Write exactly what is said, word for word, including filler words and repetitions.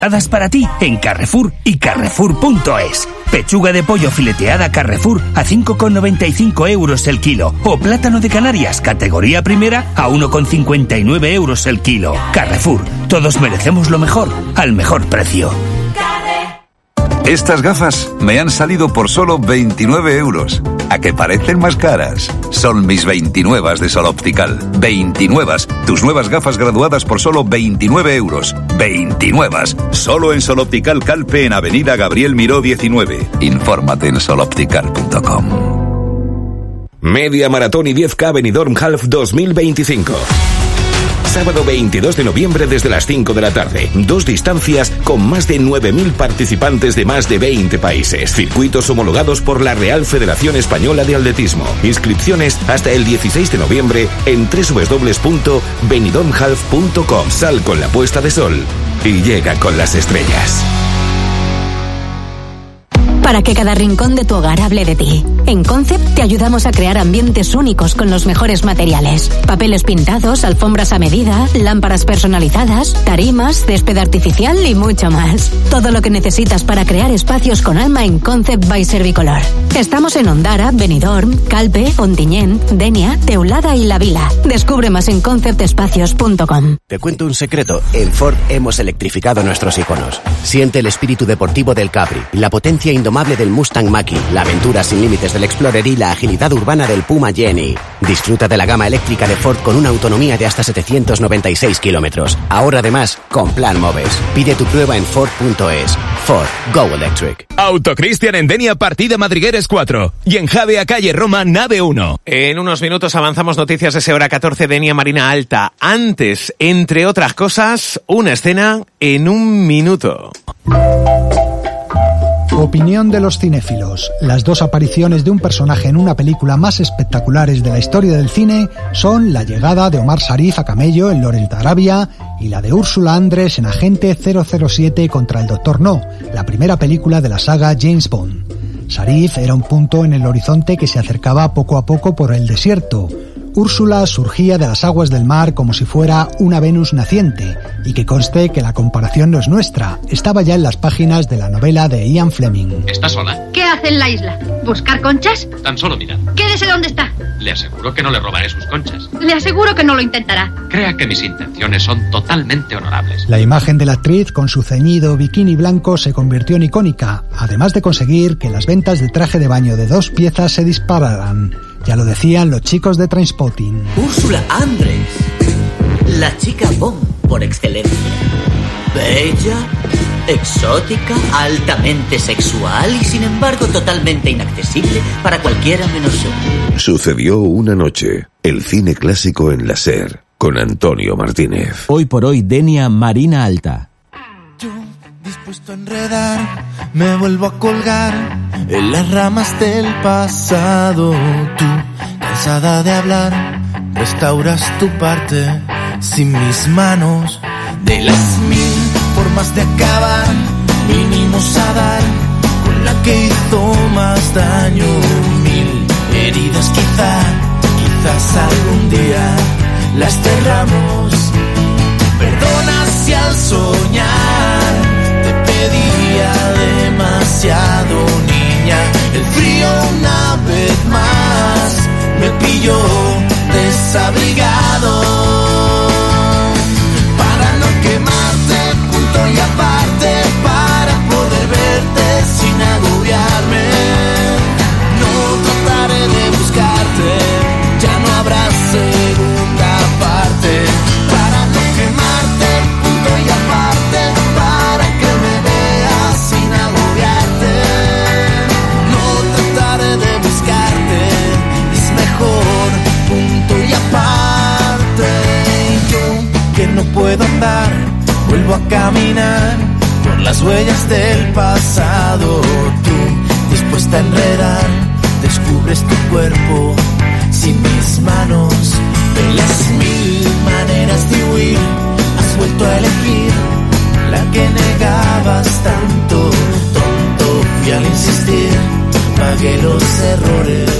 Dadas para ti en Carrefour y Carrefour punto es. Pechuga de pollo fileteada Carrefour a cinco con noventa y cinco euros el kilo. O plátano de Canarias categoría primera a uno con cincuenta y nueve euros el kilo. Carrefour, todos merecemos lo mejor, al mejor precio. Estas gafas me han salido por solo veintinueve euros. ¿A que parecen más caras? Son mis veintinuevas de Sol Optical. veintinuevas. Tus nuevas gafas graduadas por solo veintinueve euros. veintinuevas. Solo en Sol Optical Calpe en Avenida Gabriel Miró diecinueve. Infórmate en sol optical punto com. Media Maratón y diez K Benidorm Half dos mil veinticinco. Sábado veintidós de noviembre desde las cinco de la tarde. Dos distancias con más de nueve mil participantes de más de veinte países. Circuitos homologados por la Real Federación Española de Atletismo. Inscripciones hasta el dieciséis de noviembre en doble u doble u doble u punto benidorm half punto com. Sal con la puesta de sol y llega con las estrellas. Para que cada rincón de tu hogar hable de ti. En Concept te ayudamos a crear ambientes únicos con los mejores materiales. Papeles pintados, alfombras a medida, lámparas personalizadas, tarimas, césped artificial y mucho más. Todo lo que necesitas para crear espacios con alma en Concept by Servicolor. Estamos en Ondara, Benidorm, Calpe, Ontinyent, Denia, Teulada y La Vila. Descubre más en concept espacios punto com. Te cuento un secreto. En Ford hemos electrificado nuestros iconos. Siente el espíritu deportivo del Capri, la potencia indomable del Mustang Mach-E, la aventura sin límites del Explorer y la agilidad urbana del Puma Jenny. Disfruta de la gama eléctrica de Ford con una autonomía de hasta setecientos noventa y seis kilómetros. Ahora además con Plan Moves. Pide tu prueba en Ford punto es. Ford, Go Electric. Autocristian en Denia, partida Madrigueres cuatro. Y en Javea, calle Roma, nave uno. En unos minutos avanzamos noticias de ese hora catorce, Denia Marina Alta. Antes, entre otras cosas, una escena en un minuto. Opinión de los cinéfilos. Las dos apariciones de un personaje en una película más espectaculares de la historia del cine son la llegada de Omar Sharif a camello en Lawrence de Arabia y la de Úrsula Andress en Agente cero cero siete contra el Doctor No, la primera película de la saga James Bond. Sharif era un punto en el horizonte que se acercaba poco a poco por el desierto. Úrsula surgía de las aguas del mar como si fuera una Venus naciente, y que conste que la comparación no es nuestra, estaba ya en las páginas de la novela de Ian Fleming. ¿Está sola? ¿Qué hace en la isla? ¿Buscar conchas? Tan solo mira. Quédese donde está. Le aseguro que no le robaré sus conchas. Le aseguro que no lo intentará. Crea que mis intenciones son totalmente honorables. La imagen de la actriz con su ceñido bikini blanco se convirtió en icónica, además de conseguir que las ventas de traje de baño de dos piezas se dispararan. Ya lo decían los chicos de Trainspotting. Úrsula Andress, la chica Bond por excelencia. Bella, exótica, altamente sexual y sin embargo totalmente inaccesible para cualquiera menos yo. Sucedió una noche. El cine clásico en la SER con Antonio Martínez. Hoy por hoy, Denia Marina Alta. Yo, dispuesto a enredar, me vuelvo a colgar en las ramas del pasado. Tú, cansada de hablar, restauras tu parte sin mis manos. De las mil formas de acabar, vinimos a dar con la que hizo más daño. Mil heridas quizá, quizás algún día las cerramos. Perdona si al soñar te pedía demasiado, niña. El frío una vez más me pilló desabrigado. Para no quemarte, punto y aparte, para poder verte sin agobiarme. No trataré de buscarte, ya no habrá segunda parte. Para no quemarte, punto y aparte, para que me veas sin agobiarte. No trataré de buscarte, es mejor, punto y aparte. Yo que no puedo andar, vuelvo a caminar por las huellas del pasado. Tú, dispuesta a enredar, descubres tu cuerpo sin mis manos. De las mil maneras de huir, has vuelto a elegir la que negabas tanto. Tonto fui al insistir, pagué los errores